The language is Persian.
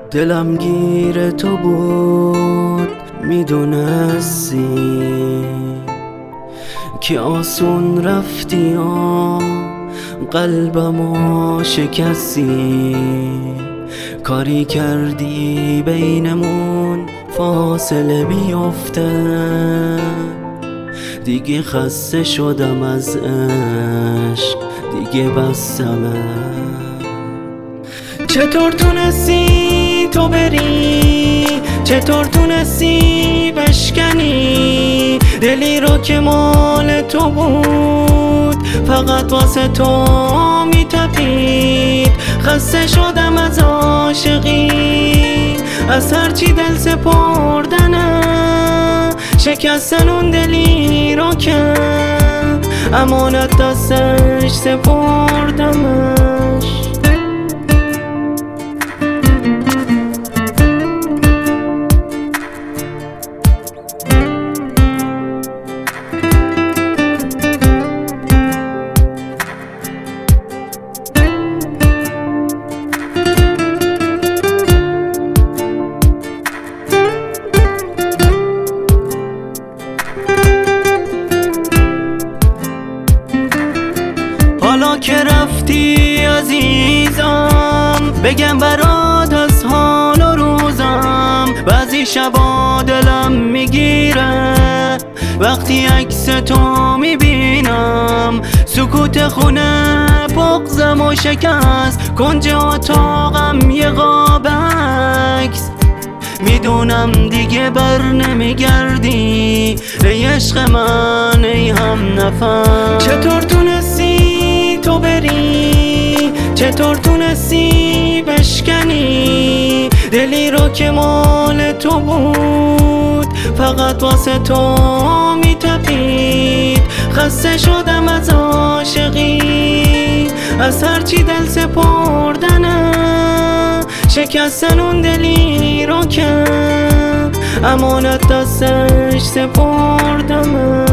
دلم گیر تو بود، میدونستی که آسون رفتی و قلبمو شکستی. کاری کردی بینمون فاصله بیفته، دیگه خسته شدم از عشق، دیگه بسمه. چطور تونستی تو بری، چطور تونستی بشکنی دلی رو که مال تو بود، فقط واسه تو میتپید. خسته شدم از عاشقی، از هرچی دل سپردنم، شکستن اون دلی رو که امانت دستش سپردمش. حالا که رفتی عزیزم، بگم برات از حال و روزم. بعضی شبا دلم میگیره وقتی عکس تو میبینم. سکوت خونه بغضم و شکست، کنج اتاقم یه قاب عکس. میدونم دیگه بر نمیگردی ای عشق من، ای هم نفس. چطور تونستی تو بری، چطور تونستی بشکنی دلی رو که مال تو بود، فقط واسه تو میتپید. خسته شدم از عاشقی، از هرچی دل سپردنم، شکستن اون دلی رو که امانت دستش سپردمم.